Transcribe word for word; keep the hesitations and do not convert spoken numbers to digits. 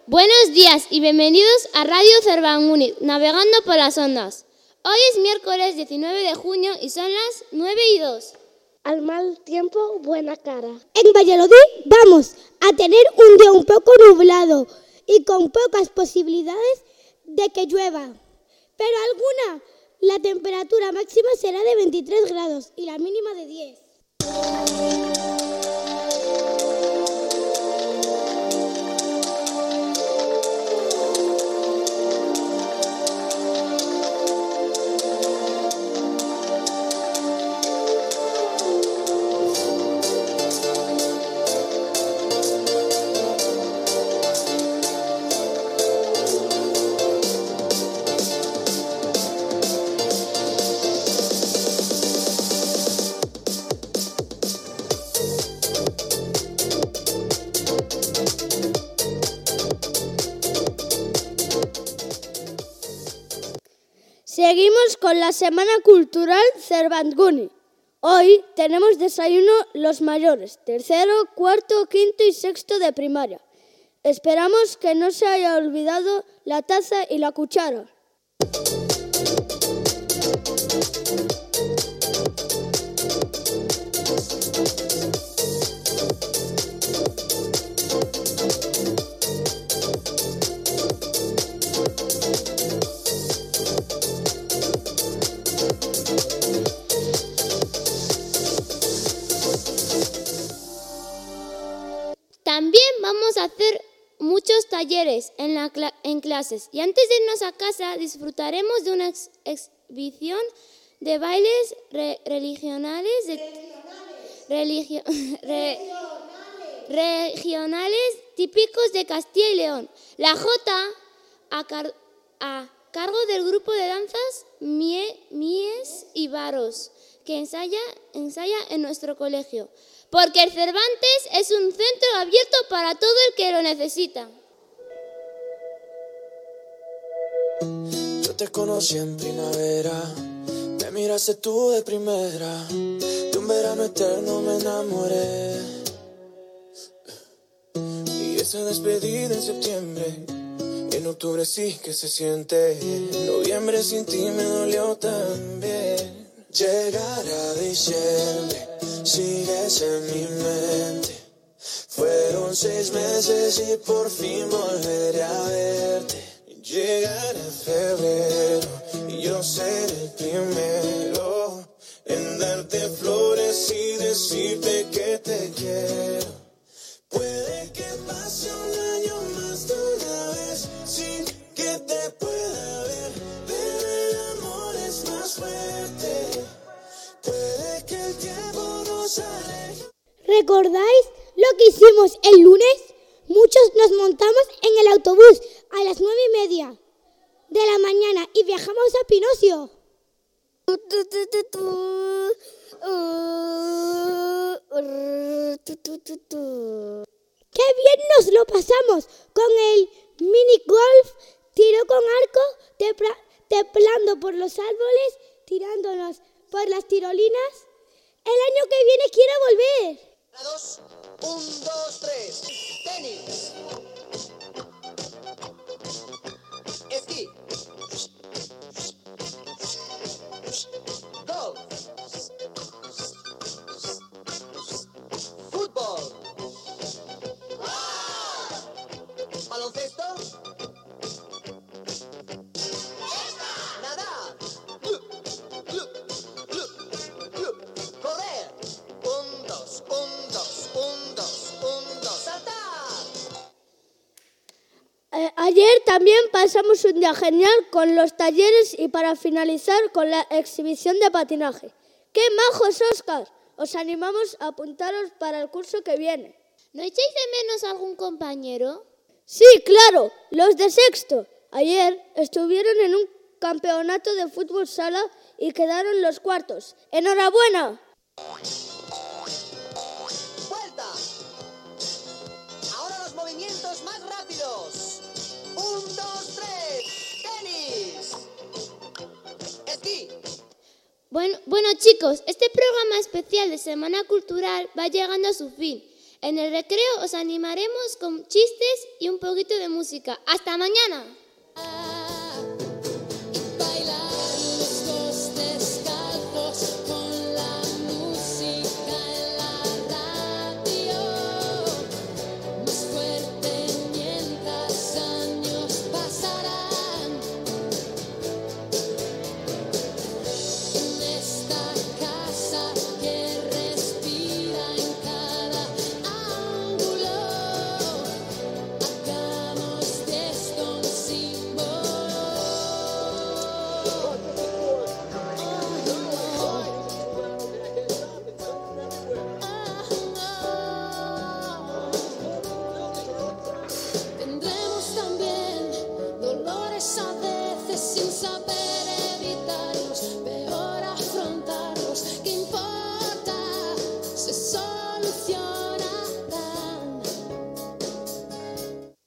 Buenos días y bienvenidos a Radio Cervantuni, navegando por las ondas. Hoy es miércoles diecinueve de junio y son las nueve y dos. Al mal tiempo, buena cara. En Valladolid vamos a tener un día un poco nublado y con pocas posibilidades de que llueva. Pero alguna, la temperatura máxima será de veintitrés grados y la mínima de diez. Seguimos con la Semana Cultural Cervantuni. Hoy tenemos desayuno los mayores, tercero, cuarto, quinto y sexto de primaria. Esperamos que no se haya olvidado la taza y la cuchara. También vamos a hacer muchos talleres en, la cla- en clases y antes de irnos a casa disfrutaremos de una ex- exhibición de bailes re- religionales, de, religio- re- regionales típicos de Castilla y León. La Jota a, car- a cargo del grupo de danzas Mie- Mies y Varos que ensaya, ensaya en nuestro colegio. Porque el Cervantes es un centro abierto para todo el que lo necesita. Yo te conocí en primavera, me miraste tú de primera, de un verano eterno me enamoré. Y esa despedida en septiembre, en octubre sí que se siente, noviembre sin ti me dolió también. Llegar a diciembre, sigues en mi mente. Fueron seis meses y por fin volveré a verte. Llegar a febrero y yo seré el primero en darte flores y decirte que te quiero. Puede que pase un año más de una vez sin que te pueda ver, pero el amor es más fuerte. Puede que el tiempo nos aleje. ¿Recordáis lo que hicimos el lunes? Muchos nos montamos en el autobús a las nueve y media de la mañana y viajamos a Pinocio. ¡Qué bien nos lo pasamos! Con el mini golf, tiro con arco, tepla, teplando por los árboles, tirándonos por las tirolinas. El año que viene quiero volver. Dos, un, dos, tres. Tenis. Esquí. Golf. Fútbol. Baloncesto. Nadar. Correr. Un, dos, un, dos, un, dos, un, dos. Saltar. Eh, ayer también pasamos un día genial con los talleres y para finalizar con la exhibición de patinaje. ¡Qué majos, Óscar! Os animamos a apuntaros para el curso que viene. ¿No echáis de menos a algún compañero? Sí, claro, los de sexto. Ayer estuvieron en un campeonato de fútbol sala y quedaron los cuartos. ¡Enhorabuena! Vuelta. Ahora los movimientos más rápidos. Un, dos, tres. Tenis. Esquí. Bueno, bueno chicos, este programa especial de Semana Cultural va llegando a su fin. En el recreo os animaremos con chistes y un poquito de música. ¡Hasta mañana!